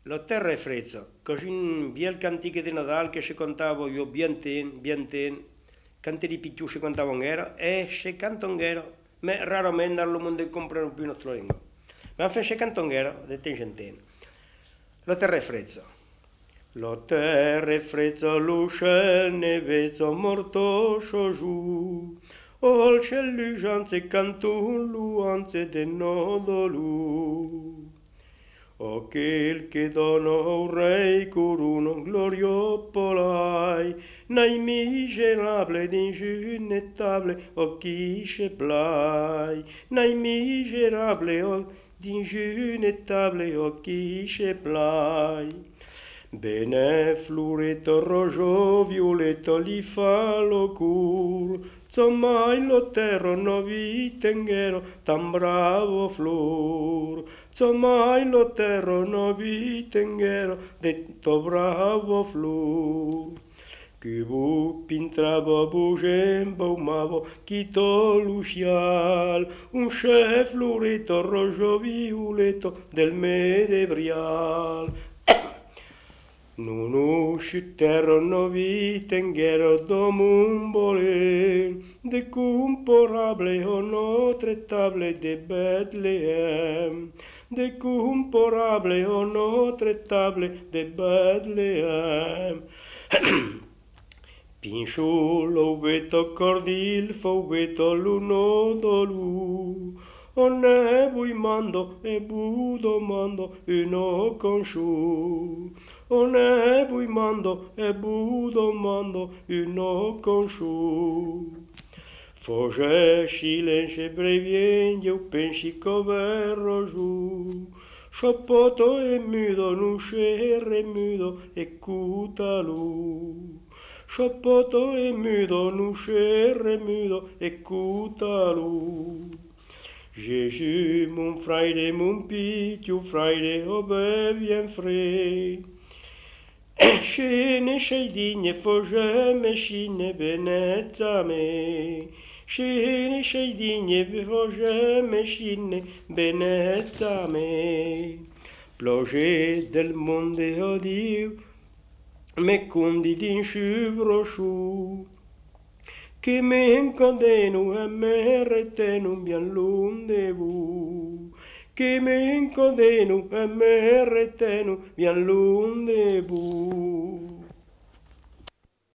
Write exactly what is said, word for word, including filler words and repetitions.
La terra è fredda, così un bel cantiche di Natale che ci contavo io bien ten, bien ten, canti di picciu ci contavo era, e ci canto era, ma raramente al mondo comprano più nostro lingua. Ma se ci canto era, detto in centene. La terra è fredda. La terra è fredda, l'uscel nevezza, morto giù. O il ciel lujanze cantun luanze de nodolu. O quel che dona un re coruno glorio polai, nai miserable d'injunettable o chi se plai, nai miserable o d'injunettable o chi se plai. Bene flureto rojo violetto li fa lo cur, Zomai lo terro no vitengero tan bravo flor, Zomai lo terro no vitengero detto bravo flor. Che bu pintravo bugembo mavo chito lucial, un chef flureto rojo violetto del medebrial. Non usciterono vitengero domumbole, de comparable o notre table de Bethlehem, de comparable o notre table de Bethlehem. Pinciolo veto cordil fo veto l'uno dolu, o ne vui mando e bu domando uno consciu. O ne vui mando e bu domando uno consciu. Foge silence brevien io pensi coverro giù. Scioppoto e mudo, non scere mudo e cutalu. Scioppoto e mudo, non scere mudo e cutalu. Jésus, mon frère, mon pitiou frère, oh ben viens frère. Scene sceidine, foge me scine benezza me. Scene sceidine, foge me scine benezza me. Ploge del monde, oh Dio, me condi din sciubro che me incodenu e me retenu bien lundevu. Che me incodenu e me retenu bien lundevu.